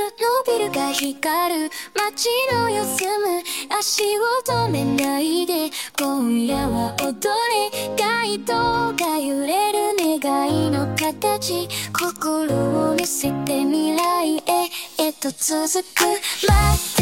のビルが光る街の四隅、足を止めないで今夜は踊れ、街灯が揺れる願いの形、心を見せて未来へと続く。